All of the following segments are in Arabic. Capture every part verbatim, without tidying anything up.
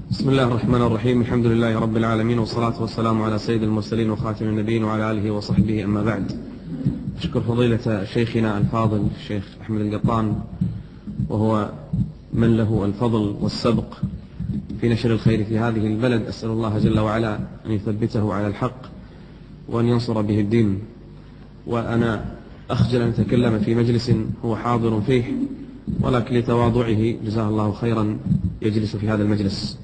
بسم الله الرحمن الرحيم. الحمد لله رب العالمين، والصلاة والسلام على سيد المرسلين وخاتم النبيين وعلى آله وصحبه، أما بعد. أشكر فضيلة شيخنا الفاضل الشيخ أحمد القطان، وهو من له الفضل والسبق في نشر الخير في هذه البلد. أسأل الله جل وعلا أن يثبته على الحق وأن ينصر به الدين. وأنا أخجل أن أتكلم في مجلس هو حاضر فيه، ولكن لتواضعه جزاه الله خيرا يجلس في هذا المجلس.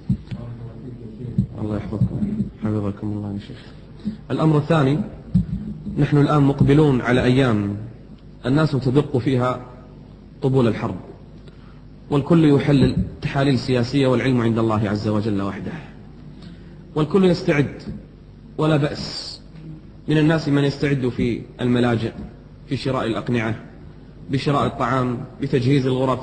الله يحفظكم، حفظكم الله يا شيخ. الأمر الثاني، نحن الآن مقبلون على أيام الناس تدق فيها طبول الحرب، والكل يحلل تحاليل سياسية، والعلم عند الله عز وجل وحده، والكل يستعد ولا بأس. من الناس من يستعد في الملاجئ، في شراء الأقنعة، بشراء الطعام، بتجهيز الغرف.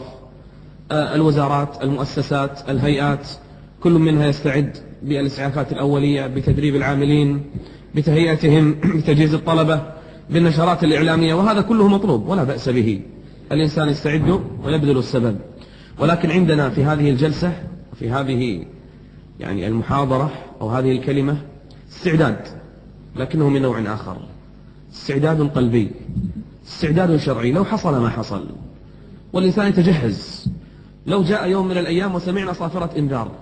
الوزارات، المؤسسات، الهيئات، كل منها يستعد بالإسعافات الأولية، بتدريب العاملين، بتهيئتهم، بتجهيز الطلبة، بالنشرات الإعلامية، وهذا كله مطلوب ولا بأس به. الإنسان يستعد ويبذل السبب. ولكن عندنا في هذه الجلسة، في هذه يعني المحاضرة أو هذه الكلمة، استعداد، لكنه من نوع آخر. استعداد قلبي، استعداد شرعي. لو حصل ما حصل والإنسان يتجهز، لو جاء يوم من الأيام وسمعنا صافرة إنذار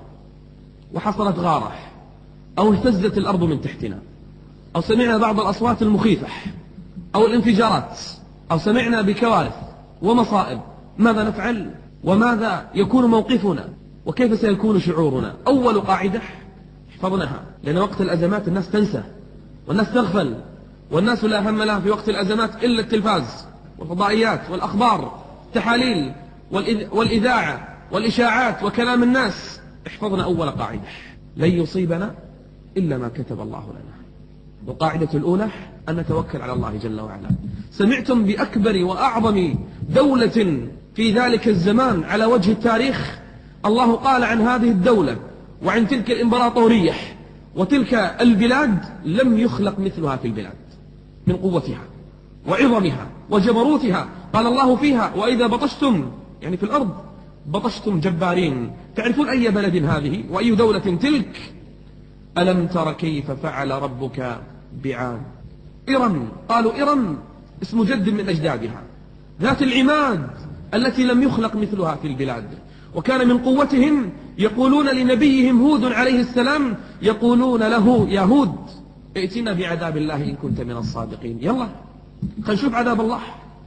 وحصلت غارة، أو اهتزت الأرض من تحتنا، أو سمعنا بعض الأصوات المخيفة أو الانفجارات، أو سمعنا بكوارث ومصائب، ماذا نفعل؟ وماذا يكون موقفنا؟ وكيف سيكون شعورنا؟ أول قاعدة احفظناها، لأن وقت الأزمات الناس تنسى والناس تغفل، والناس لا هم لها في وقت الأزمات إلا التلفاز والفضائيات والأخبار، التحاليل والإذاعة والإشاعات وكلام الناس. احفظنا أول قاعدة، لن يصيبنا إلا ما كتب الله لنا. والقاعدة الأولى أن نتوكل على الله جل وعلا. سمعتم بأكبر وأعظم دولة في ذلك الزمان على وجه التاريخ، الله قال عن هذه الدولة وعن تلك الإمبراطورية وتلك البلاد: لم يخلق مثلها في البلاد، من قوتها وعظمها وجبروتها. قال الله فيها: وإذا بطشتم، يعني في الأرض، بطشتم جبارين. تعرفون أي بلد هذه وأي دولة تلك؟ ألم تر كيف فعل ربك بعاد؟ إرم. قالوا إرم اسم جد من أجدادها، ذات العماد التي لم يخلق مثلها في البلاد. وكان من قوتهم يقولون لنبيهم هود عليه السلام، يقولون له: يا هود، ائتنا بعذاب الله إن كنت من الصادقين. يلا خلينا نشوف عذاب الله،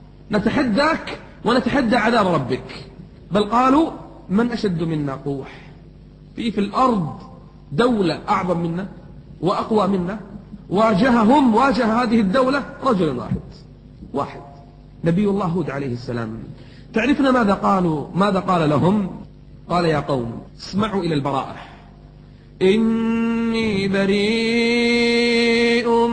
نتحداك ونتحدى عذاب ربك. بل قالوا: من أشد منا قوة؟ في في الأرض دولة أعظم منا وأقوى منا؟ واجههم، واجه هذه الدولة رجل واحد واحد نبي الله هود عليه السلام. تعرفنا ماذا قالوا؟ ماذا قال لهم؟ قال: يا قوم اسمعوا إلى البراءة، إني بريء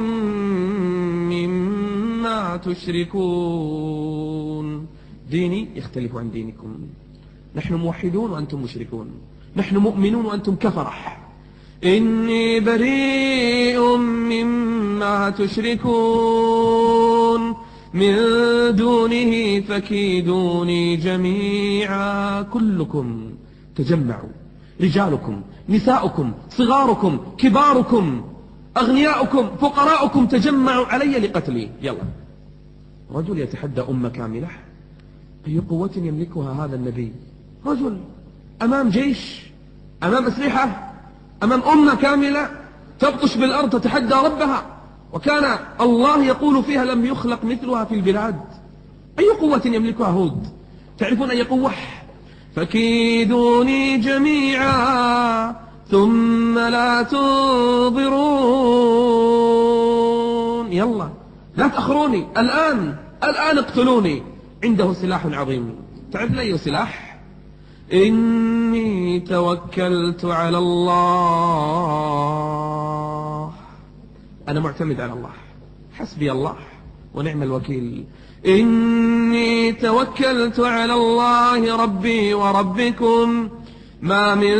مما تشركون. ديني يختلف عن دينكم، نحن موحدون وأنتم مشركون، نحن مؤمنون وأنتم كفرة. إني بريء مما تشركون من دونه فكيدوني جميعا. كلكم تجمعوا، رجالكم، نساؤكم، صغاركم، كباركم، أغنياؤكم، فقراؤكم، تجمعوا علي لقتلي. يلا. رجل يتحدى أمة كاملة، أي قوة يملكها هذا النبي؟ رجل أمام جيش، أمام أسلحة، أمام أمة كاملة تبطش بالأرض تتحدى ربها، وكان الله يقول فيها: لم يخلق مثلها في البلاد. أي قوة يملكها هود؟ تعرفون أي قوة؟ فكيدوني جميعا ثم لا تنظرون. يلا لا تأخروني، الآن الآن اقتلوني. عنده سلاح عظيم. تعرف أي سلاح؟ إني توكلت على الله، أنا معتمد على الله، حسبي الله ونعم الوكيل. إني توكلت على الله ربي وربكم، ما من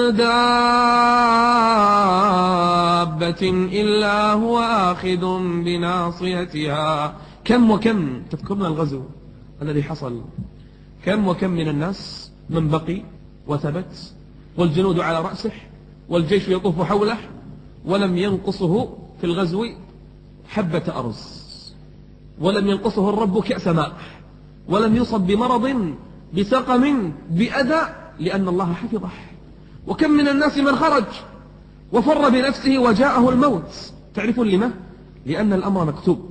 دابة إلا هو آخذ بناصيتها. كم وكم، تذكرنا الغزو الذي حصل، كم وكم من الناس من بقي وثبت والجنود على رأسه والجيش يطوف حوله ولم ينقصه في الغزو حبة أرز، ولم ينقصه الرب كأس ماء، ولم يصب بمرض بسقم بأذى، لأن الله حفظه. وكم من الناس من خرج وفر بنفسه وجاءه الموت. تعرفون لما؟ لأن الأمر مكتوب.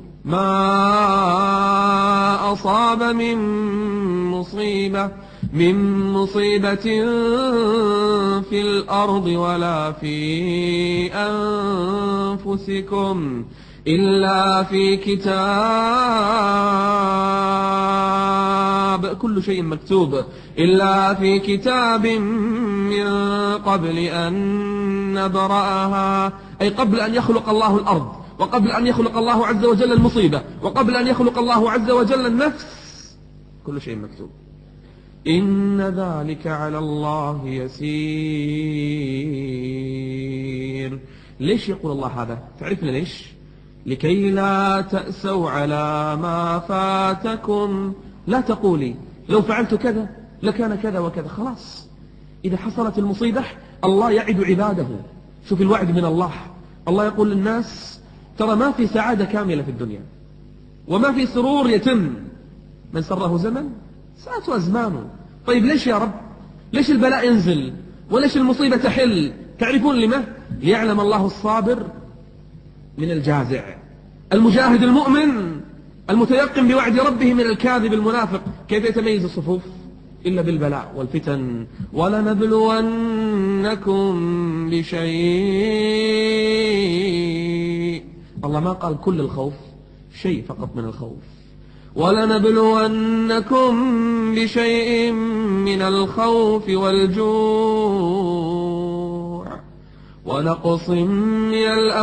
ما أصاب من مصيبة من مصيبة في الأرض ولا في أنفسكم إلا في كتاب، كل شيء مكتوب، إلا في كتاب من قبل أن نبرأها، أي قبل أن يخلق الله الأرض، وقبل أن يخلق الله عز وجل المصيبة، وقبل أن يخلق الله عز وجل النفس، كل شيء مكتوب. إن ذلك على الله يسير. ليش يقول الله هذا؟ تعرفنا ليش؟ لكي لا تأسوا على ما فاتكم. لا تقولي لو فعلت كذا لكان كذا وكذا. خلاص، إذا حصلت المصيبة الله يعد عباده. شوف الوعد من الله. الله يقول للناس ترى ما في سعادة كاملة في الدنيا، وما في سرور يتم. من سره زمن ساءته أزمانه. طيب ليش يا رب؟ ليش البلاء ينزل وليش المصيبة تحل؟ تعرفون لما؟ ليعلم الله الصابر من الجازع، المجاهد المؤمن المتيقن بوعد ربه من الكاذب المنافق. كيف يتميز الصفوف؟ إلا بالبلاء والفتن. ولنبلونكم بشيء. الله ما قال كل الخوف، شيء فقط من الخوف. ولنبلونكم بشيء من الخوف والجوع ونقص من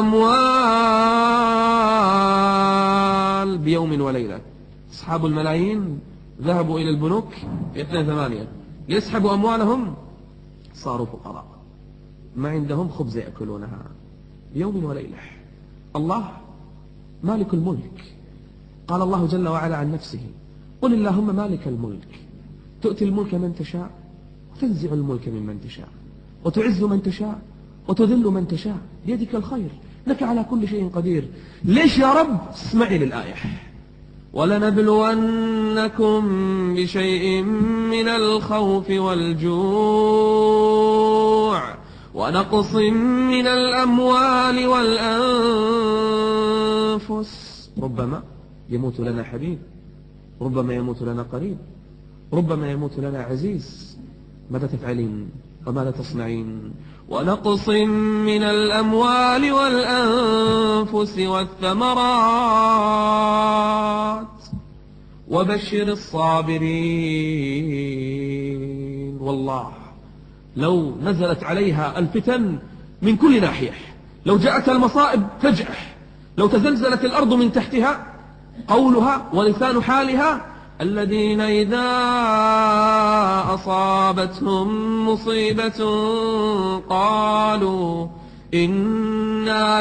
الأموال. بيوم وليلة أصحاب الملايين ذهبوا إلى البنوك في اثنين ثمانية ليسحبوا أموالهم، صاروا فقراء ما عندهم خبز يأكلونها. بيوم وليلة. الله مالك الملك. قال الله جل وعلا عن نفسه: قل اللهم مالك الملك تؤتي الملك من تشاء وتنزع الملك ممن تشاء وتعز من تشاء وتذل من تشاء بيدك الخير إنك على كل شيء قدير. ليش يا رب؟ اسمعي للآية: ولنبلونكم بشيء من الخوف والجوع ونقص من الأموال والأنفس. ربما يموت لنا حبيب، ربما يموت لنا قريب، ربما يموت لنا عزيز. ماذا تفعلين وماذا تصنعين؟ ونقص من الأموال والأنفس والثمرات وبشر الصابرين. والله لو نزلت عليها الفتن من كل ناحية، لو جاءت المصائب فجأة، لو تزلزلت الأرض من تحتها، قولها ولسان حالها: الذين إذا أصابتهم مصيبة قالوا إنا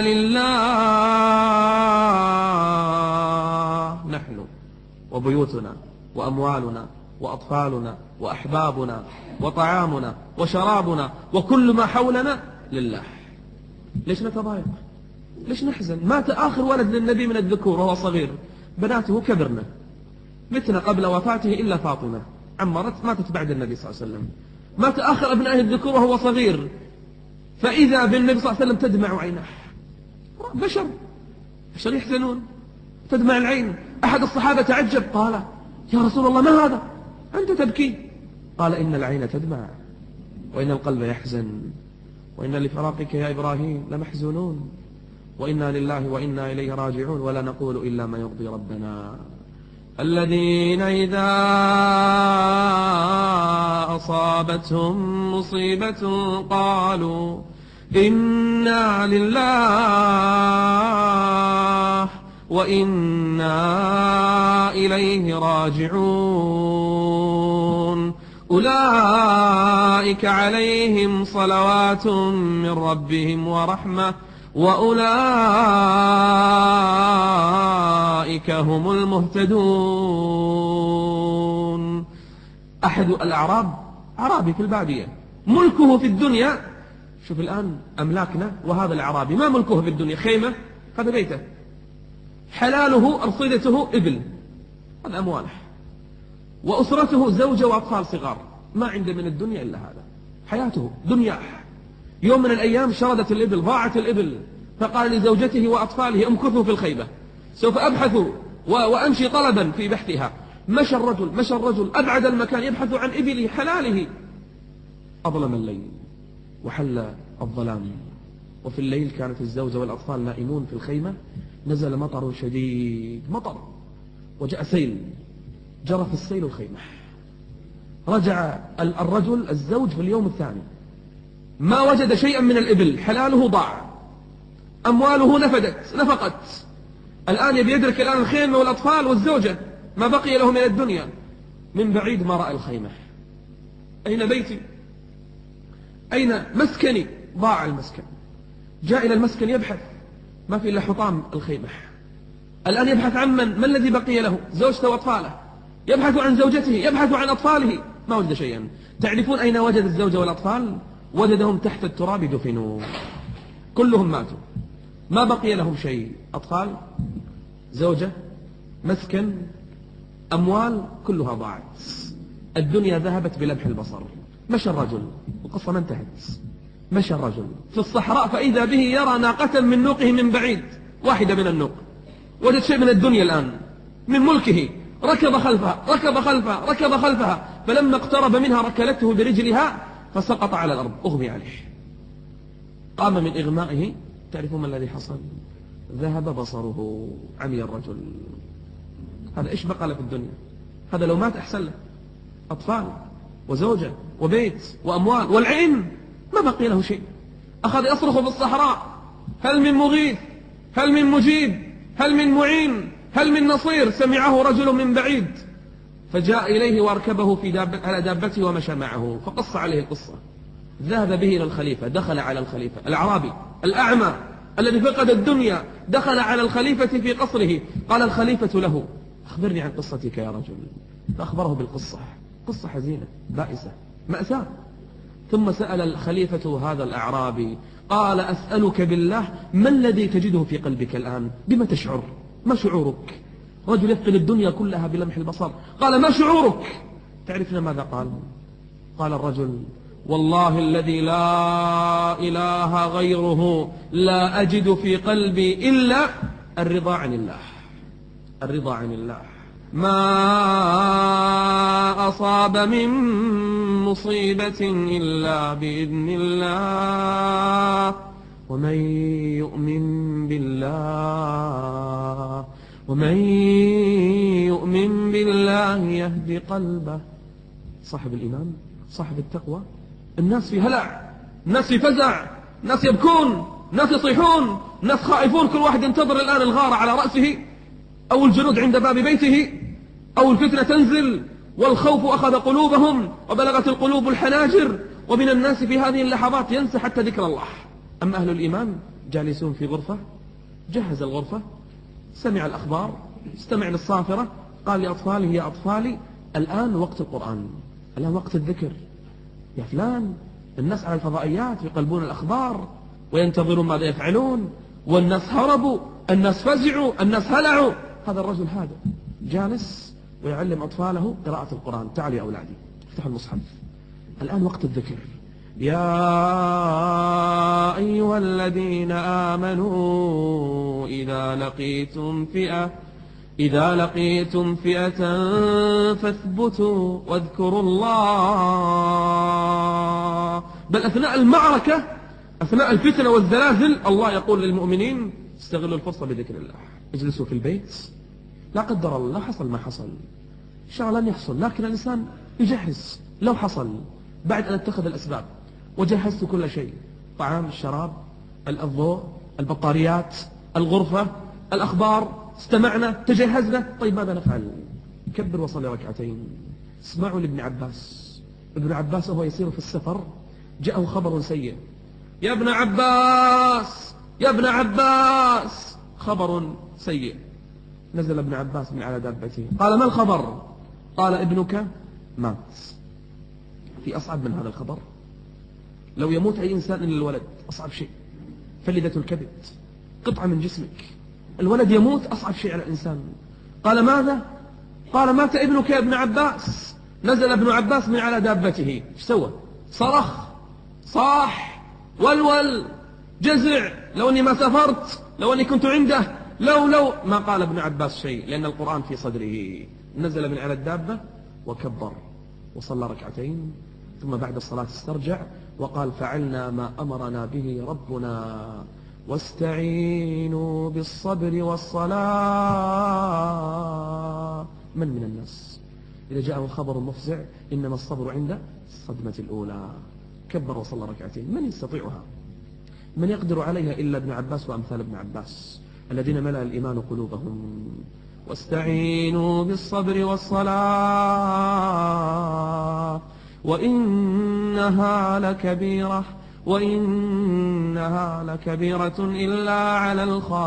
لله، نحن وبيوتنا وأموالنا وأطفالنا وأحبابنا وطعامنا وشرابنا وكل ما حولنا لله. ليش نتضايق؟ ليش نحزن؟ مات آخر ولد للنبي من الذكور وهو صغير، بناته كبرنا، متنا قبل وفاته إلا فاطمة عمرت ماتت بعد النبي صلى الله عليه وسلم. مات آخر أبنائه الذكور وهو صغير، فإذا بالنبي صلى الله عليه وسلم تدمع عينه. بشر بشر يحزنون، تدمع العين. أحد الصحابة تعجب قال: يا رسول الله ما هذا؟ أنت تبكي؟ قال: إن العين تدمع وإن القلب يحزن وإن لفراقك يا إبراهيم لمحزونون وإنا لله وإنا إليه راجعون ولا نقول إلا ما يرضي ربنا. الذين إذا أصابتهم مصيبة قالوا إنا لله وإنا إليه راجعون أولئك عليهم صلوات من ربهم ورحمة وأولئك هم المهتدون. أحد الأعراب، أعرابي في البادية، ملكه في الدنيا شوف الآن أملاكنا، وهذا الأعرابي ما ملكه في الدنيا؟ خيمة، هذا بيته، حلاله أرصدته إبل، هذا أمواله، وأسرته زوجة وأطفال صغار، ما عنده من الدنيا إلا هذا، حياته دنيا. يوم من الأيام شردت الإبل، ضاعت الإبل، فقال لزوجته وأطفاله امكثوا في الخيمة، سوف أبحث وأمشي طلبا في بحثها. مشى الرجل مشى الرجل أبعد المكان يبحث عن إبله حلاله. أظلم الليل وحل الظلام، وفي الليل كانت الزوجة والأطفال نائمون في الخيمة. نزل مطر شديد، مطر، وجاء سيل، جرف السيل الخيمة. رجع الرجل الزوج في اليوم الثاني، ما وجد شيئا من الإبل، حلاله ضاع، أمواله نفدت نفقت. الآن يبي يدرك الآن الخيمة والأطفال والزوجة، ما بقي له من الدنيا. من بعيد ما رأى الخيمة، أين بيتي؟ أين مسكني؟ ضاع المسكن. جاء إلى المسكن يبحث، ما في إلا حطام الخيمة. الآن يبحث عن من؟ ما الذي بقي له؟ زوجته وأطفاله. يبحث عن زوجته، يبحث عن أطفاله، ما وجد شيئا. تعرفون أين وجد الزوجة والأطفال؟ وجدهم تحت التراب دفنوا، كلهم ماتوا، ما بقي لهم شيء. أطفال، زوجة، مسكن، أموال، كلها ضاعت. الدنيا ذهبت بلمح البصر. مشى الرجل، القصة ما انتهت. مشى الرجل في الصحراء، فإذا به يرى ناقة من نوقه من بعيد، واحدة من النوق. وجد شيء من الدنيا الآن، من ملكه. ركض خلفها ركض خلفها ركض خلفها، فلما اقترب منها ركلته برجلها فسقط على الأرض، أغمي عليه. قام من إغمائه. تعرفون ما الذي حصل؟ ذهب بصره، عمي الرجل. هذا إيش بقى له في الدنيا؟ هذا لو مات أحسن له، أطفال وزوجة وبيت وأموال والعين، ما بقي له شيء. أخذ يصرخ في الصحراء: هل من مغيث؟ هل من مجيب؟ هل من معين؟ هل من نصير؟ سمعه رجل من بعيد، فجاء إليه واركبه في داب... على دابته ومشى معه، فقص عليه القصة. ذهب به إلى الخليفة، دخل على الخليفة الأعرابي الأعمى الذي فقد الدنيا، دخل على الخليفة في قصره. قال الخليفة له: أخبرني عن قصتك يا رجل. فأخبره بالقصة، قصة حزينة بائسة مأساة. ثم سأل الخليفة هذا الأعرابي، قال: أسألك بالله، ما الذي تجده في قلبك الآن؟ بما تشعر؟ ما شعورك؟ رجل يفقد الدنيا كلها بلمح البصر. قال: ما شعورك؟ تعرفنا ماذا قال؟ قال الرجل: والله الذي لا إله غيره، لا أجد في قلبي إلا الرضا عن الله، الرضا عن الله. ما أصاب من مصيبة إلا بإذن الله، ومن يؤمن بالله ومن يؤمن بالله يهدي قلبه. صاحب الإيمان، صاحب التقوى، الناس في هلع، الناس في فزع، الناس يبكون، الناس يصيحون، الناس خائفون، كل واحد ينتظر الآن الغارة على رأسه، أو الجنود عند باب بيته، أو الفتنة تنزل، والخوف أخذ قلوبهم وبلغت القلوب الحناجر. ومن الناس في هذه اللحظات ينسى حتى ذكر الله. أما أهل الإيمان جالسون في غرفة، جهز الغرفة، سمع الأخبار، استمع للصافرة، قال لأطفاله: يا أطفالي، الآن وقت القرآن، الآن وقت الذكر. يا فلان، الناس على الفضائيات يقلبون الأخبار وينتظرون ماذا يفعلون، والناس هربوا، الناس فزعوا، الناس هلعوا. هذا الرجل هذا جالس ويعلم أطفاله قراءة القرآن. تعالوا يا أولادي، افتحوا المصحف، الآن وقت الذكر. يا أيها الذين آمنوا إذا لقيتم فئة إذا لقيتم فئة فاثبتوا واذكروا الله. بل أثناء المعركة، أثناء الفتنة والزلازل، الله يقول للمؤمنين: استغلوا الفرصة بذكر الله. اجلسوا في البيت، لا قدر الله حصل ما حصل، إن شاء الله لن يحصل، لكن الإنسان يجهز لو حصل، بعد أن اتخذ الأسباب. وجهزت كل شيء: طعام، الشراب، الضوء، البطاريات، الغرفة، الأخبار، استمعنا، تجهزنا. طيب ماذا نفعل؟ كبر وصلي ركعتين. اسمعوا لابن عباس. ابن عباس وهو يسير في السفر جاءه خبر سيء: يا ابن عباس، يا ابن عباس، خبر سيء. نزل ابن عباس من على دابته، قال: ما الخبر؟ قال: ابنك مات. في أصعب من هذا الخبر؟ لو يموت أي إنسان إلا الولد أصعب شيء، فلذة الكبد قطعة من جسمك، الولد يموت أصعب شيء على الإنسان. قال ماذا؟ قال مات ابنك يا ابن عباس. نزل ابن عباس من على دابته، ايش سوى؟ صرخ، صاح، ولول، جزع، لو أني ما سافرت، لو أني كنت عنده، لو لو ما قال ابن عباس شيء لأن القرآن في صدره. نزل من على الدابة وكبر وصلى ركعتين، ثم بعد الصلاة استرجع وقال فعلنا ما أمرنا به ربنا واستعينوا بالصبر والصلاة. من من الناس إذا جاءه خبر مفزع إنما الصبر عند الصدمة الأولى كبر وصلى ركعتين؟ من يستطيعها؟ من يقدر عليها إلا ابن عباس وأمثال ابن عباس الذين ملأ الإيمان قلوبهم. واستعينوا بالصبر والصلاة وإنها لكبيرة وإنها لكبيرة إلا على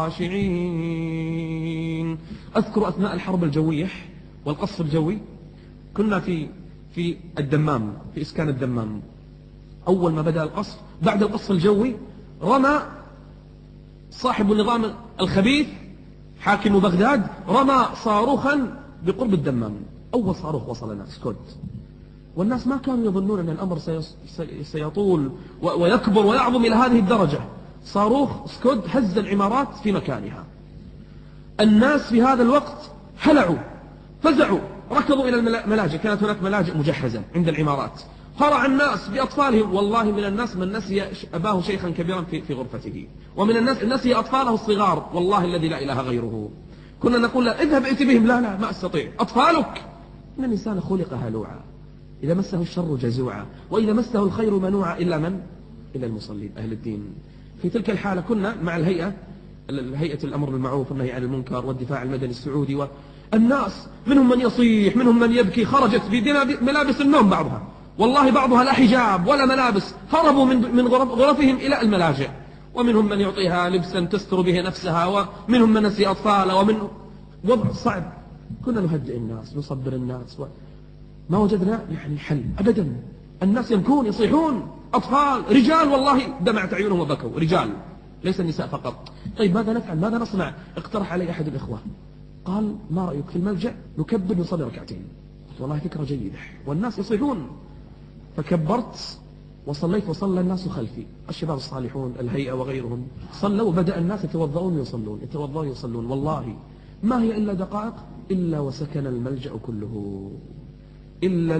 الخاشعين. أذكر أثناء الحرب الجوية والقصف الجوي كنا في في الدمام، في إسكان الدمام. أول ما بدأ القصف بعد القصف الجوي رمى صاحب النظام الخبيث حاكم بغداد رمى صاروخا بقرب الدمام. أول صاروخ وصلنا سكود، والناس ما كانوا يظنون أن الأمر سيطول ويكبر ويعظم إلى هذه الدرجة. صاروخ سكود هز العمارات في مكانها. الناس في هذا الوقت هلعوا فزعوا، ركضوا إلى الملاجئ، كانت هناك ملاجئ مجهزة عند العمارات. هرع الناس بأطفالهم، والله من الناس من نسي أباه شيخا كبيرا في في غرفته، ومن الناس نسي أطفاله الصغار، والله الذي لا إله غيره. كنا نقول له اذهب ائت بهم، لا لا ما أستطيع، أطفالك. إن الإنسان خلق هلوعا، إذا مسه الشر جزوعا، وإذا مسه الخير منوعا، إلا من؟ إلا المصلين أهل الدين. في تلك الحالة كنا مع الهيئة الهيئة الأمر بالمعروف والنهي عن المنكر والدفاع المدني السعودي، والناس منهم من يصيح منهم من يبكي، خرجت بملابس النوم بعضها، والله بعضها لا حجاب ولا ملابس، هربوا من من غرفهم إلى الملاجئ، ومنهم من يعطيها لبسا تستر به نفسها، ومنهم من نسي أطفاله، ومن وضع صعب. كنا نهدئ الناس نصبر الناس، ما وجدنا يعني حل أبدا. الناس يبكون يصيحون، أطفال رجال والله دمعت عيونهم وبكوا، رجال ليس النساء فقط. طيب ماذا نفعل ماذا نصنع؟ اقترح علي أحد الإخوة قال ما رأيك في الملجأ نكبر نصلي ركعتين؟ قلت والله فكرة جيدة، والناس يصيحون. فكبرت وصليت وصلى الناس خلفي، الشباب الصالحون الهيئة وغيرهم صلوا، وبدأ الناس يتوضؤون ويصلون يتوضؤون ويصلون. والله ما هي إلا دقائق إلا وسكن الملجأ كله إلا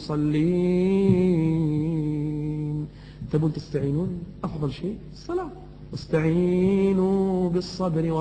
المصلين. تبون تستعينون؟ أفضل شيء الصلاة، واستعينوا بالصبر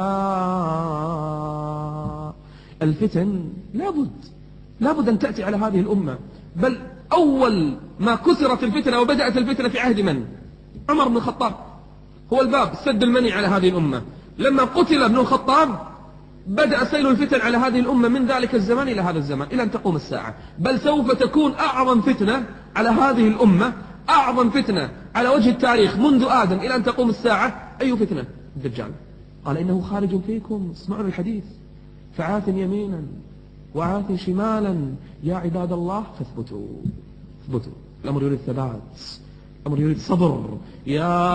والصلاة. الفتن لابد لابد أن تأتي على هذه الأمة، بل أول ما كسرت الفتنة وبدأت الفتنة في عهد من؟ عمر بن الخطاب، هو الباب السد المني على هذه الأمة. لما قتل ابن الخطاب بدأ سيل الفتن على هذه الأمة من ذلك الزمان إلى هذا الزمان إلى أن تقوم الساعة. بل سوف تكون أعظم فتنة على هذه الأمة، أعظم فتنة على وجه التاريخ منذ آدم إلى أن تقوم الساعة. أي فتنة؟ الدجال. قال إنه خارج فيكم، اسمعوا الحديث، فعاث يمينا وعاث شمالا يا عباد الله فاثبتوا. اثبتوا، الأمر يريد ثبات، الأمر يريد صبر. يا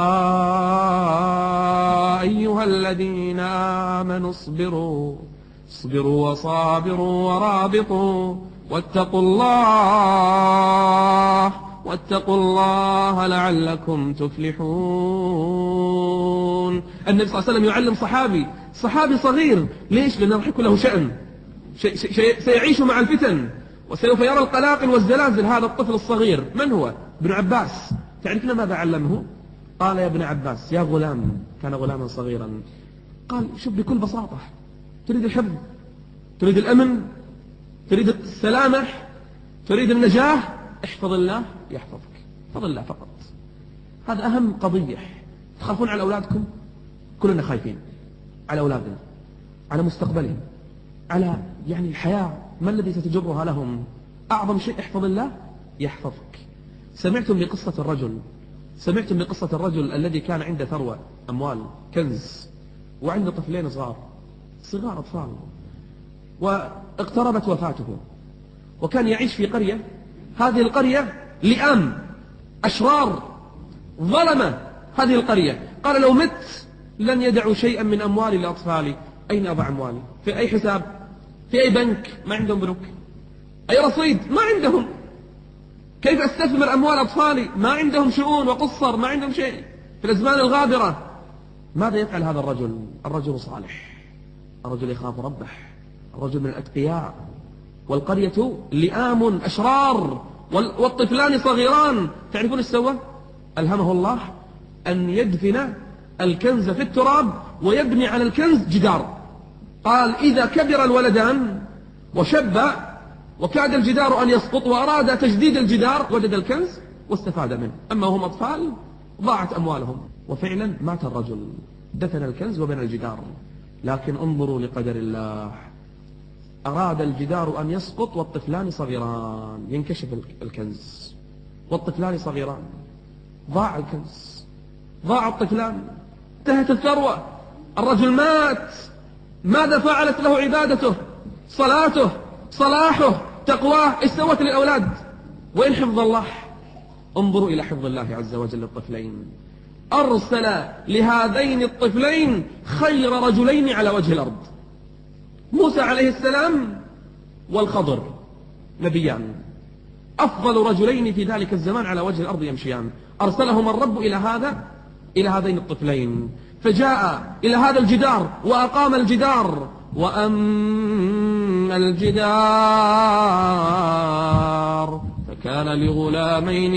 أيها الذين آمنوا اصبروا اصبروا وصابروا ورابطوا واتقوا الله واتقوا الله لعلكم تفلحون. النبي صلى الله عليه وسلم يعلم صحابي صحابي صغير، ليش؟ لأنه راح يكون له شأن، شي شي سيعيش مع الفتن وسوف يرى القلاقل والزلازل. هذا الطفل الصغير من هو؟ ابن عباس. تعرفنا ماذا علمه؟ قال يا ابن عباس يا غلام، كان غلاما صغيرا، قال شوف بكل بساطة، تريد الحفظ، تريد الأمن، تريد السلامة، تريد النجاة، احفظ الله يحفظك، احفظ الله فقط. هذا أهم قضية. تخافون على أولادكم؟ كلنا خايفين على أولادنا، على مستقبلهم، على يعني الحياة، ما الذي ستجرها لهم؟ أعظم شيء احفظ الله يحفظك. سمعتم بقصة الرجل سمعتم بقصة الرجل الذي كان عنده ثروة أموال كنز، وعنده طفلين صغار صغار أطفال، واقتربت وفاته، وكان يعيش في قرية. هذه القرية لئام أشرار ظلم هذه القرية، قال لو مت لن يدعوا شيئا من أموالي لأطفالي. أين أضع أموالي؟ في أي حساب؟ في أي بنك؟ ما عندهم بنوك. أي رصيد؟ ما عندهم. كيف أستثمر أموال أطفالي؟ ما عندهم شؤون وقصر، ما عندهم شيء في الأزمان الغابرة. ماذا يفعل هذا الرجل؟ الرجل صالح، الرجل يخاف ربه، الرجل من الأتقياء، والقرية لئام أشرار والطفلان صغيران. تعرفون ايش سوى؟ ألهمه الله أن يدفن الكنز في التراب ويبني على الكنز جدار. قال إذا كبر الولدان وشب وكاد الجدار أن يسقط وأراد تجديد الجدار وجد الكنز واستفاد منه، أما هم أطفال ضاعت أموالهم. وفعلا مات الرجل، دفن الكنز وبنى الجدار. لكن انظروا لقدر الله، أراد الجدار أن يسقط والطفلان صغيران، ينكشف الكنز والطفلان صغيران، ضاع الكنز، ضاع الطفلان، انتهت الثروة، الرجل مات. ماذا فعلت له عبادته، صلاته، صلاحه، تقواه؟ ايش سوت للأولاد؟ وإن حفظ الله؟ انظروا إلى حفظ الله عز وجل للطفلين. أرسل لهذين الطفلين خير رجلين على وجه الأرض، موسى عليه السلام والخضر، نبيان، أفضل رجلين في ذلك الزمان على وجه الأرض يمشيان. أرسلهم الرب إلى هذا إلى هذين الطفلين، فجاء إلى هذا الجدار وأقام الجدار. وأما الجدار فكان لغلامين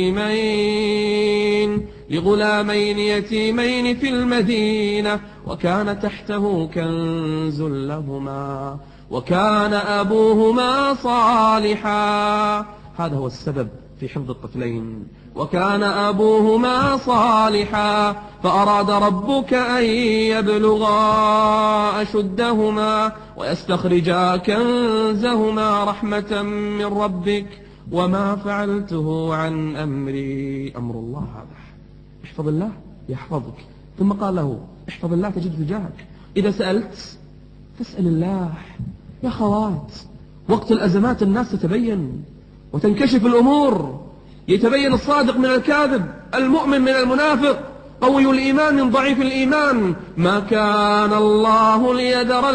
يتيمين لغلامين يتيمين في المدينة وكان تحته كنز لهما وكان أبوهما صالحا. هذا هو السبب في حفظ الطفلين. وكان أبوهما صالحا فأراد ربك أن يبلغا أشدهما ويستخرجا كنزهما رحمة من ربك وما فعلته عن أمري. أمر الله هذا. احفظ الله يحفظك. ثم قال له احفظ الله تجد تجاهك. إذا سألت فاسأل الله. يا خوات، وقت الأزمات الناس تتبين وتنكشف الأمور، يتبين الصادق من الكاذب، المؤمن من المنافق، قوي الإيمان من ضعيف الإيمان. ما كان الله ليذر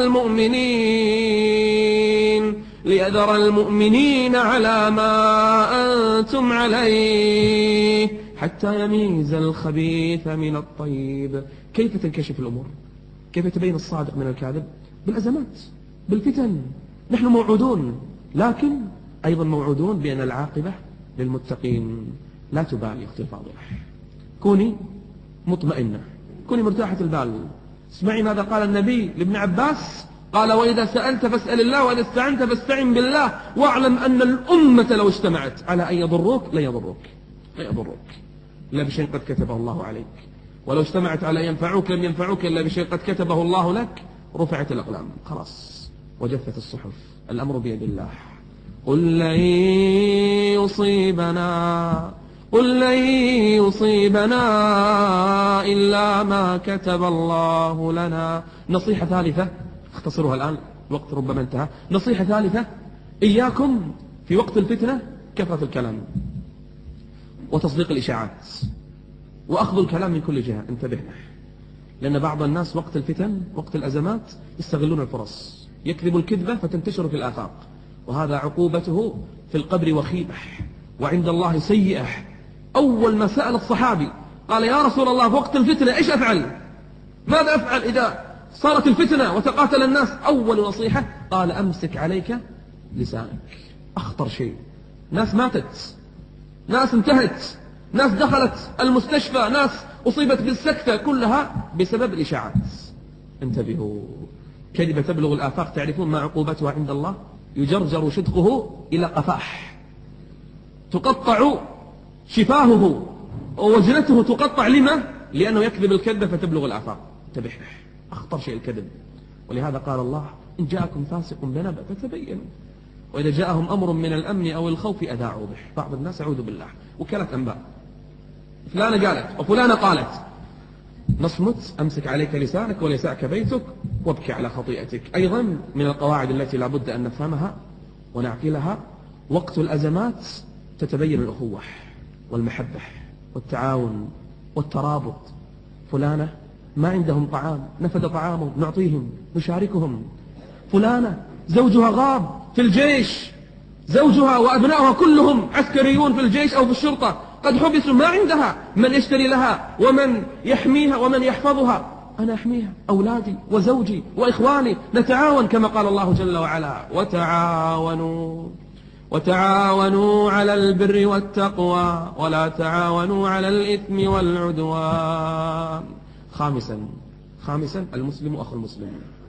المؤمنين ليذر المؤمنين على ما أنتم عليه حتى يميز الخبيث من الطيب. كيف تنكشف الأمور؟ كيف تبين الصادق من الكاذب؟ بالأزمات، بالفتن. نحن موعودون، لكن أيضا موعودون بأن العاقبة للمتقين. لا تبالي أختي الفاضلة، كوني مطمئنة، كوني مرتاحة البال. اسمعي ماذا قال النبي لابن عباس، قال وإذا سألت فاسأل الله وإذا استعنت فاستعن بالله واعلم أن الأمة لو اجتمعت على أن يضروك لا يضروك لا يضروك إلا بشيء قد كتبه الله عليك، ولو اجتمعت على أن ينفعوك لم ينفعوك إلا بشيء قد كتبه الله لك. رفعت الأقلام خلاص وجفت الصحف، الأمر بيد الله. قل لن يصيبنا قل لن يصيبنا إلا ما كتب الله لنا. نصيحة ثالثة اختصرها الآن، الوقت ربما انتهى. نصيحة ثالثة، إياكم في وقت الفتنة كثرة الكلام وتصديق الإشاعات وأخذ الكلام من كل جهة. انتبهنا، لأن بعض الناس وقت الفتن وقت الأزمات يستغلون الفرص، يكذب الكذبة فتنتشر في الآفاق، وهذا عقوبته في القبر وخيمة وعند الله سيئة. أول ما سأل الصحابي قال يا رسول الله في وقت الفتنة إيش أفعل؟ ماذا أفعل إذا صارت الفتنة وتقاتل الناس؟ أول نصيحة قال أمسك عليك لسانك. أخطر شيء، ناس ماتت، ناس انتهت، ناس دخلت المستشفى، ناس أصيبت بالسكتة، كلها بسبب الإشاعات. انتبهوا، كذبة تبلغ الآفاق. تعرفون ما عقوبتها عند الله؟ يجرجر شدقه إلى قفاح، تقطع شفاهه ووجنته تقطع. لما؟ لأنه يكذب الكذب فتبلغ الآفاق. انتبه، أخطر شيء الكذب. ولهذا قال الله إن جاءكم فاسق بنبأ فتبينوا وإذا جاءهم أمر من الأمن أو الخوف أذاعوا به. بعض الناس أعوذ بالله وكالة أنباء، فلانة قالت وفلانة قالت. نصمت، أمسك عليك لسانك وليسعك بيتك وابكي على خطيئتك. أيضا من القواعد التي لا بد أن نفهمها ونعقلها، وقت الأزمات تتبين الأخوة والمحبة والتعاون والترابط. فلانة ما عندهم طعام، نفد طعامهم، نعطيهم، نشاركهم. فلانة زوجها غاب في الجيش، زوجها وأبنائها كلهم عسكريون في الجيش أو في الشرطة، قد حبسوا، ما عندها من يشتري لها ومن يحميها ومن يحفظها. أنا أحميها، أولادي وزوجي وإخواني، نتعاون كما قال الله جل وعلا: وتعاونوا وتعاونوا على البر والتقوى ولا تعاونوا على الإثم والعدوان. خامسا خامسا المسلم أخو المسلم،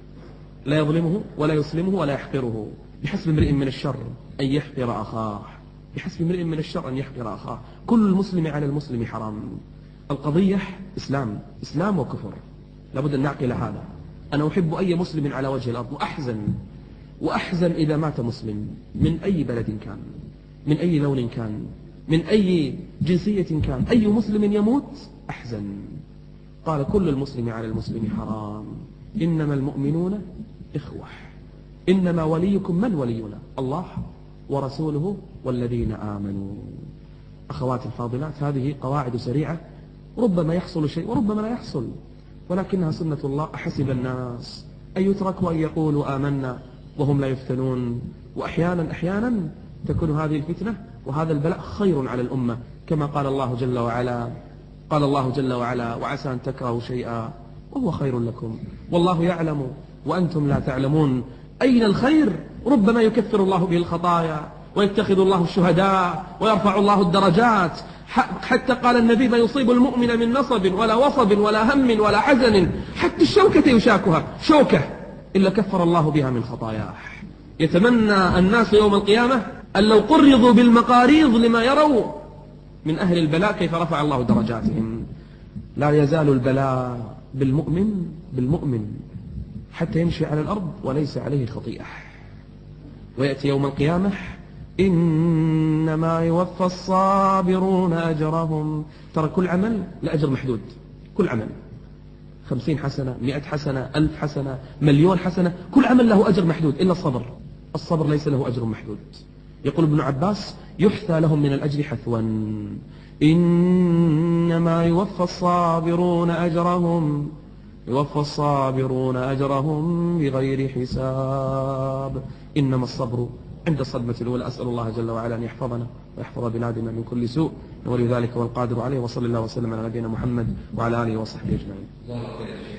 لا يظلمه ولا يسلمه ولا يحقره. بحسب امرئ من الشر أن يحقر أخاه، بحسب امرئ من الشر أن يحقر أخاه. كل المسلم على المسلم حرام. القضية إسلام، إسلام وكفر، لابد أن نعقل هذا. أنا أحب أي مسلم على وجه الأرض، وأحزن وأحزن إذا مات مسلم من أي بلد كان، من أي لون كان، من أي جنسية كان، أي مسلم يموت أحزن. قال: كل المسلم على المسلم حرام، إنما المؤمنون إخوة، إنما وليكم من ولينا؟ الله ورسوله والذين آمنوا. أخواتي الفاضلات، هذه قواعد سريعة، ربما يحصل شيء وربما لا يحصل، ولكنها سنة الله. أحسب الناس أن يتركوا أن يقولوا آمنا وهم لا يفتنون. وأحيانا أحيانا تكون هذه الفتنة وهذا البلاء خير على الأمة، كما قال الله جل وعلا قال الله جل وعلا: وعسى أن تكرهوا شيئا وهو خير لكم والله يعلم وأنتم لا تعلمون. أين الخير؟ ربما يكفر الله به الخطايا ويتخذ الله الشهداء ويرفع الله الدرجات. حتى قال النبي: ما يصيب المؤمن من نصب ولا وصب ولا هم ولا حزن حتى الشوكة يشاكها، شوكة إلا كفر الله بها من خطاياه. يتمنى الناس يوم القيامة أن لو قرضوا بالمقاريض لما يروا من أهل البلاء كيف رفع الله درجاتهم. لا يزال البلاء بالمؤمن بالمؤمن حتى يمشي على الأرض وليس عليه خطيئة. ويأتي يوم القيامة: إنما يوفى الصابرون أجرهم. ترى كل عمل لأجر محدود، كل عمل، خمسين حسنة، مئة حسنة، ألف حسنة، مليون حسنة، كل عمل له أجر محدود إلا الصبر. الصبر ليس له أجر محدود. يقول ابن عباس: يحثى لهم من الأجر حثوا. إنما يوفى الصابرون أجرهم يوفى الصابرون أجرهم بغير حساب. إنما الصبر عند الصدمة الأولى. أسأل الله جل وعلا أن يحفظنا ويحفظ بلادنا من كل سوء، ولذلك والقادر عليه. وصلى الله وسلم على نبينا محمد وعلى آله وصحبه أجمعين.